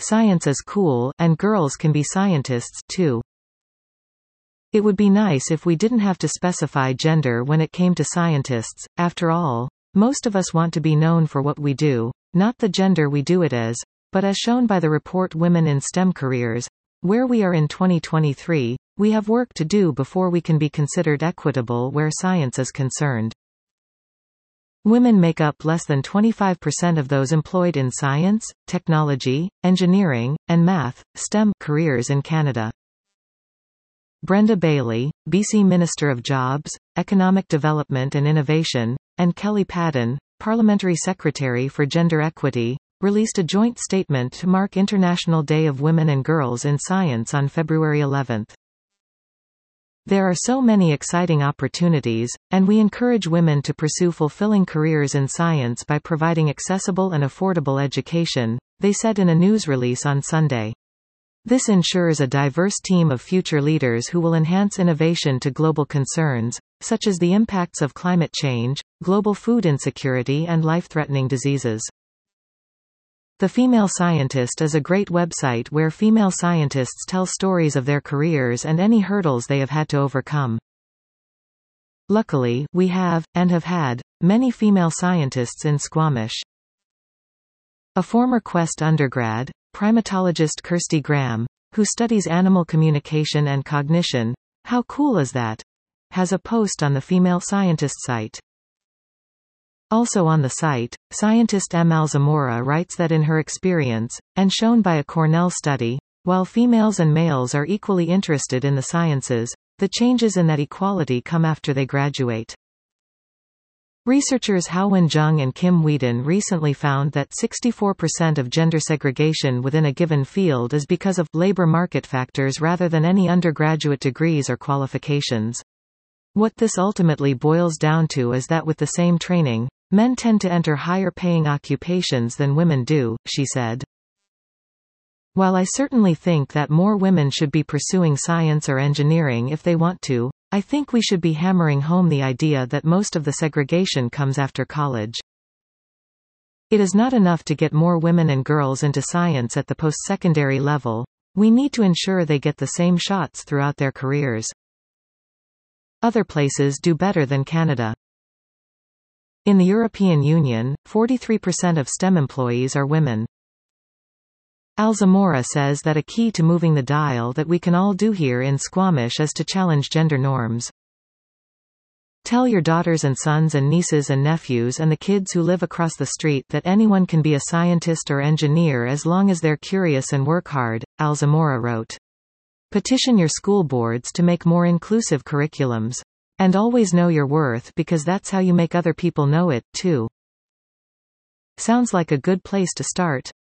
Science is cool, and girls can be scientists, too. It would be nice if we didn't have to specify gender when it came to scientists. After all, most of us want to be known for what we do, not the gender we do it as. But as shown by the report Women in STEM Careers, where we are in 2023, we have work to do before we can be considered equitable where science is concerned. Women make up less than 25% of those employed in science, technology, engineering, and math, STEM careers in Canada. Brenda Bailey, BC Minister of Jobs, Economic Development and Innovation, and Kelly Padden, Parliamentary Secretary for Gender Equity, released a joint statement to mark International Day of Women and Girls in Science on February 11. There are so many exciting opportunities, and we encourage women to pursue fulfilling careers in science by providing accessible and affordable education, they said in a news release on Sunday. This ensures a diverse team of future leaders who will enhance innovation to global concerns, such as the impacts of climate change, global food insecurity and life-threatening diseases. The Female Scientist is a great website where female scientists tell stories of their careers and any hurdles they have had to overcome. Luckily, we have, and have had, many female scientists in Squamish. A former Quest undergrad, primatologist Kirsty Graham, who studies animal communication and cognition, how cool is that? Has a post on the Female Scientist site. Also on the site, scientist M. Alzamora writes that in her experience, and shown by a Cornell study, while females and males are equally interested in the sciences, the changes in that equality come after they graduate. Researchers Hao-Wen Jung and Kim Whedon recently found that 64% of gender segregation within a given field is because of labor market factors rather than any undergraduate degrees or qualifications. What this ultimately boils down to is that with the same training, men tend to enter higher-paying occupations than women do, she said. While I certainly think that more women should be pursuing science or engineering if they want to, I think we should be hammering home the idea that most of the segregation comes after college. It is not enough to get more women and girls into science at the post-secondary level. We need to ensure they get the same shots throughout their careers. Other places do better than Canada. In the European Union, 43% of STEM employees are women. Alzamora says that a key to moving the dial that we can all do here in Squamish is to challenge gender norms. Tell your daughters and sons and nieces and nephews and the kids who live across the street that anyone can be a scientist or engineer as long as they're curious and work hard, Alzamora wrote. Petition your school boards to make more inclusive curriculums. And always know your worth because that's how you make other people know it, too. Sounds like a good place to start.